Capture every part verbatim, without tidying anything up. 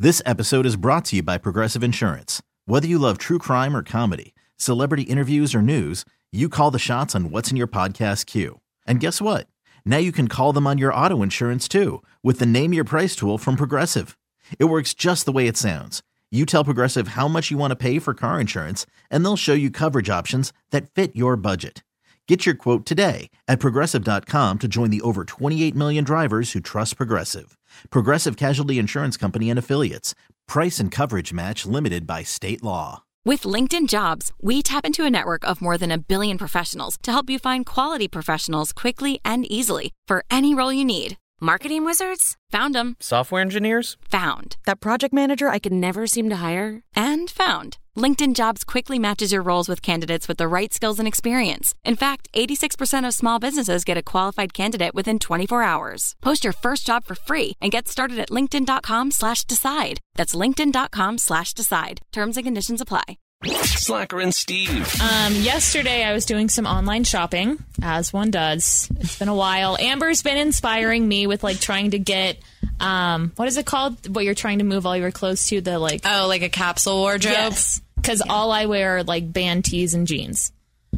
This episode is brought to you by Progressive Insurance. Whether you love true crime or comedy, celebrity interviews or news, you call the shots on what's in your podcast queue. And guess what? Now you can call them on your auto insurance too with the Name Your Price tool from Progressive. It works just the way it sounds. You tell Progressive how much you want to pay for car insurance, and they'll show you coverage options that fit your budget. Get your quote today at Progressive dot com to join the over twenty-eight million drivers who trust Progressive. Progressive Casualty Insurance Company and Affiliates. Price and coverage match limited by state law. With LinkedIn Jobs, we tap into a network of more than a billion professionals to help you find quality professionals quickly and easily for any role you need. Marketing wizards? Found them. Software engineers? Found. That project manager I could never seem to hire? And found. LinkedIn Jobs quickly matches your roles with candidates with the right skills and experience. In fact, eighty-six percent of small businesses get a qualified candidate within twenty-four hours. Post your first job for free and get started at linkedin.com slash decide. That's linkedin.com slash decide. Terms and conditions apply. Slacker and Steve. Um, yesterday I was doing some online shopping, as one does. It's been a while. Amber's been inspiring me with like trying to get, um, what is it called? What you're trying to move all your clothes to? The like oh, like a capsule wardrobe. Yes, because yeah. all I wear are like band tees and jeans.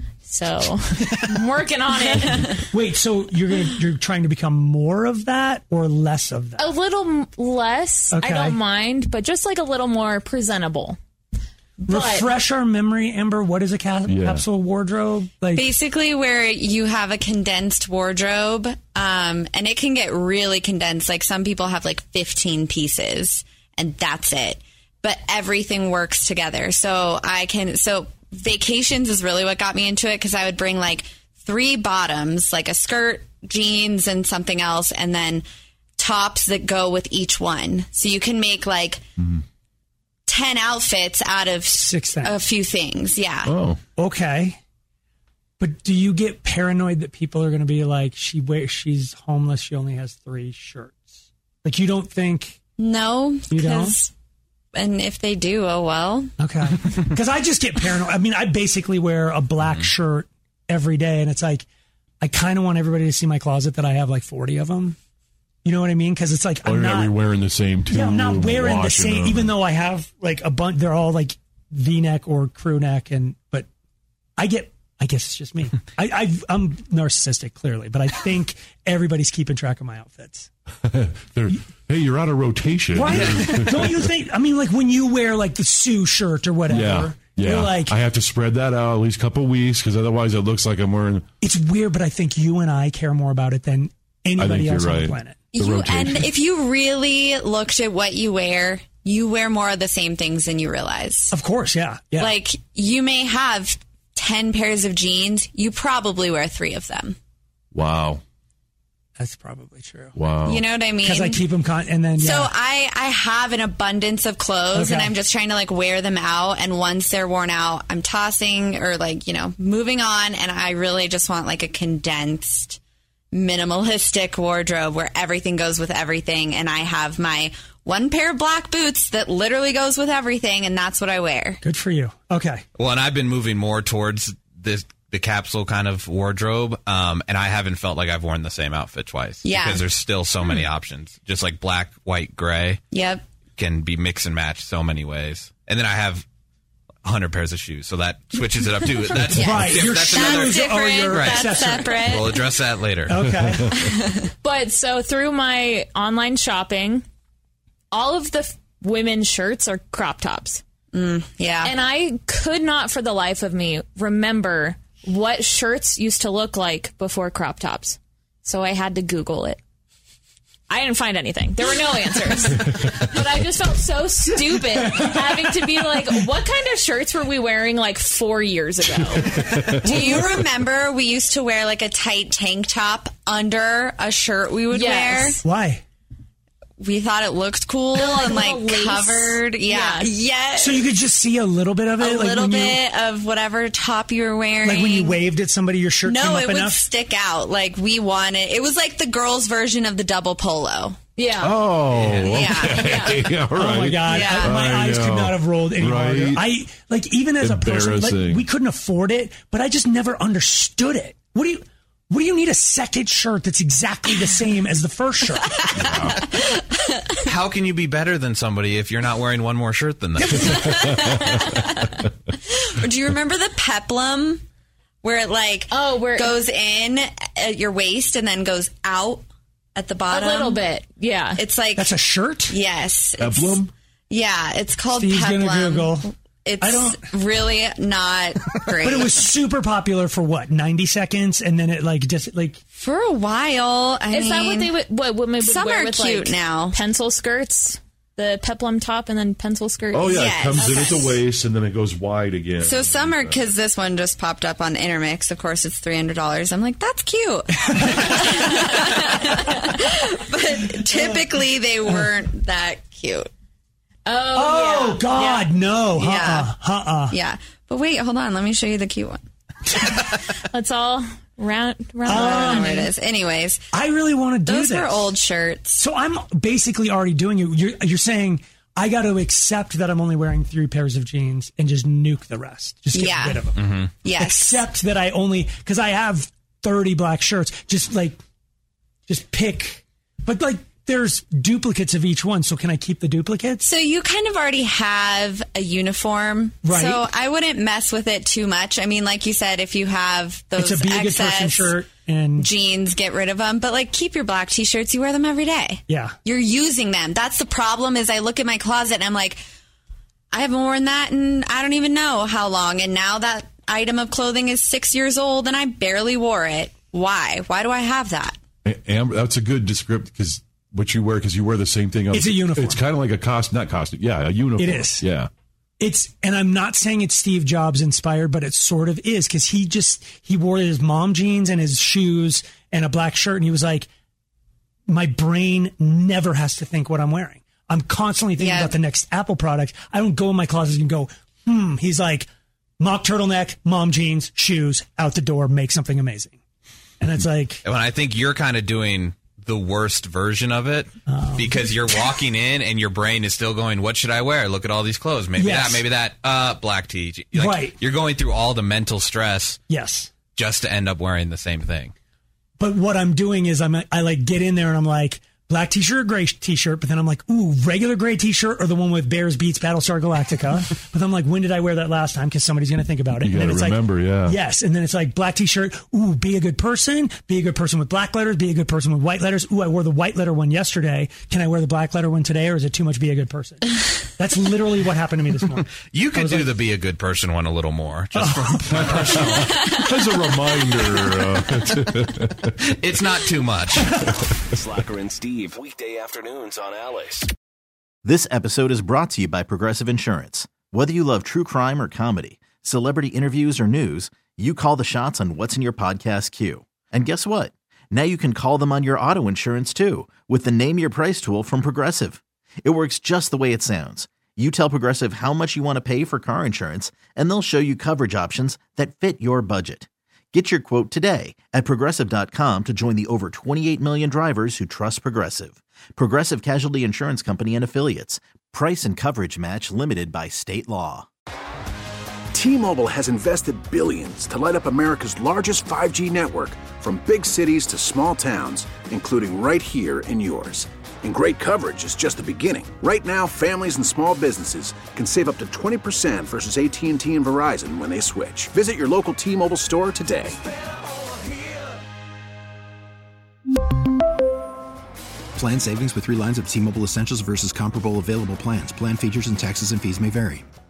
So I'm working on it. Wait, so you're gonna you're trying to become more of that or less of that? A little less. Okay. I don't mind, but just like a little more presentable. But, refresh our memory, Amber. What is a ca- yeah. capsule wardrobe? Like basically, where you have a condensed wardrobe, um, and it can get really condensed. Like some people have like fifteen pieces, and that's it. But everything works together. So I can. So vacations is really what got me into it because I would bring like three bottoms, like a skirt, jeans, and something else, and then tops that go with each one. So you can make like. Mm-hmm. ten outfits out of Six a few things. Yeah. Oh, okay. But do you get paranoid that people are going to be like, she wears, she's homeless. She only has three shirts. Like you don't think. No. You don't? And if they do, oh, well. Okay. Because I just get paranoid. I mean, I basically wear a black shirt every day. And it's like, I kind of want everybody to see my closet that I have like forty of them. You know what I mean? Because it's like, I'm I'm not not wearing the same two. Yeah, I'm not wearing the same, them. even though I have like a bunch. They're all like V-neck or crew neck, and but I get. I guess it's just me. I, I I'm narcissistic, clearly, but I think everybody's keeping track of my outfits. Hey, you're out of rotation, right? Don't you think? I mean, like when you wear like the Sue shirt or whatever. Yeah. Yeah, you're like, I have to spread that out at least a couple weeks because otherwise it looks like I'm wearing. It's weird, but I think you and I care more about it than anybody else right. on the planet. The you, and if you really looked at what you wear, you wear more of the same things than you realize. Of course, yeah. yeah. Like, you may have ten pairs of jeans. You probably wear three of them. Wow. That's probably true. Wow. You know what I mean? Because I keep them con- and then, yeah. So I, I have an abundance of clothes, okay. and I'm just trying to, like, wear them out. And once they're worn out, I'm tossing or, like, you know, moving on. And I really just want, like, a condensed minimalistic wardrobe where everything goes with everything, and I have my one pair of black boots that literally goes with everything, and that's what I wear. Good for you. Okay. Well, and I've been moving more towards this the capsule kind of wardrobe, um, and I haven't felt like I've worn the same outfit twice. Yeah. Because there's still so many options. Just like black, white, gray. Yep. Can be mix and match so many ways. And then I have one hundred pairs of shoes, so that switches it up too. That's yes. right. Diff- Your that's shoes another, different. are your right. That's accessory. separate. We'll address that later. Okay. But so through my online shopping, all of the f- women's shirts are crop tops. Mm, yeah. And I could not for the life of me remember what shirts used to look like before crop tops. So I had to Google it. I didn't find anything. There were no answers. But I just felt so stupid having to be like, what kind of shirts were we wearing like four years ago? Do you remember we used to wear like a tight tank top under a shirt we would yes. wear? Why? We thought it looked cool like and like lace. covered. Yeah. Yeah. yeah. So you could just see a little bit of it? A like little when bit you, of whatever top you were wearing. Like when you waved at somebody, your shirt no, came up it would enough? stick out. Like we wanted. It was like the girls' version of the double polo. Yeah. Oh, yeah. okay. yeah. All right. Oh my God! Yeah. I, my I eyes could know. not have rolled any Right? harder. I like even as a person, like, Embarrassing. we couldn't afford it, but I just never understood it. What do you? What do you need a second shirt that's exactly the same as the first shirt? How can you be better than somebody if you're not wearing one more shirt than them? Do you remember the peplum where it like oh, where goes in at your waist and then goes out at the bottom? A little bit, yeah. It's like that's a shirt? Yes. Peplum? Yeah, it's called Steve's peplum. gonna Google. It's I don't, really not great. But it was super popular for what, ninety seconds? And then it like just like... For a while. I Is mean, that what they would, what women would some wear are with cute like now. Pencil skirts? The peplum top and then pencil skirt? Oh, yeah. Yes. It comes in Okay. at the waist and then it goes wide again. So some are, because this one just popped up on Intermix. Of course, it's three hundred dollars. I'm like, that's cute. But typically they weren't that cute. Oh, Oh, yeah. God, Yeah. no. Uh-uh. Yeah. Uh-uh. Yeah. But wait, hold on. Let me show you the cute one. Let's all round, round I don't know around. where it is. Anyways, I really want to do those this. were old shirts. So I'm basically already doing it. You're, you're saying I got to accept that I'm only wearing three pairs of jeans and just nuke the rest. Just get Yeah. rid of them. Mm-hmm. Yes. Accept that I only, because I have thirty black shirts. Just like, just pick. But like, there's duplicates of each one. So can I keep the duplicates? So you kind of already have a uniform. Right. So I wouldn't mess with it too much. I mean, like you said, if you have those It's a be a good person excess shirt and jeans, get rid of them. But like, keep your black t-shirts. You wear them every day. yeah. You're using them. That's the problem. Is I look at my closet and I'm like, I haven't worn that in I don't even know how long. And now that item of clothing is six years old and I barely wore it. Why? Why do I have that? Amber, that's a good description because what you wear, because you wear the same thing. It's a uniform. It's kind of like a costume, not costume. Yeah, a uniform. It is. Yeah. It's, and I'm not saying it's Steve Jobs inspired, but it sort of is because he just, he wore his mom jeans and his shoes and a black shirt. And he was like, my brain never has to think what I'm wearing. I'm constantly thinking Yeah. about the next Apple product. I don't go in my closet and go, hmm. He's like, mock turtleneck, mom jeans, shoes, out the door, make something amazing. And it's like, And I think you're kind of doing the worst version of it Oh. because you're walking in and your brain is still going, what should I wear? Look at all these clothes. Maybe Yes. that, maybe that, uh, black tee. Like, Right. You're going through all the mental stress yes. just to end up wearing the same thing. But what I'm doing is I'm I like get in there and I'm like black t-shirt or gray t-shirt, but then I'm like, ooh, regular gray t-shirt or the one with Bears Beats Battlestar Galactica. But then I'm like, when did I wear that last time? Because somebody's going to think about it. You and then gotta it's remember, like, yeah. Yes. And then it's like black t-shirt. Ooh, be a good person. Be a good person with black letters. Be a good person with white letters. Ooh, I wore the white letter one yesterday. Can I wear the black letter one today, or is it too much be a good person? That's literally what happened to me this morning. You could do like- the be a good person one a little more. Just Oh. for my personal. As a reminder. Uh, It's not too much. Slacker and Steve, weekday afternoons on Alice. This episode is brought to you by Progressive Insurance. Whether you love true crime or comedy, celebrity interviews or news, you call the shots on what's in your podcast queue. And guess what? Now you can call them on your auto insurance too with the Name Your Price tool from Progressive. It works just the way it sounds. You tell Progressive how much you want to pay for car insurance, and they'll show you coverage options that fit your budget. Get your quote today at Progressive dot com to join the over twenty-eight million drivers who trust Progressive. Progressive Casualty Insurance Company and Affiliates. Price and coverage match limited by state law. T-Mobile has invested billions to light up America's largest five G network, from big cities to small towns, including right here in yours. And great coverage is just the beginning. Right now, families and small businesses can save up to twenty percent versus A T and T and Verizon when they switch. Visit your local T-Mobile store today. Plan savings with three lines of T-Mobile Essentials versus comparable available plans. Plan features and taxes and fees may vary.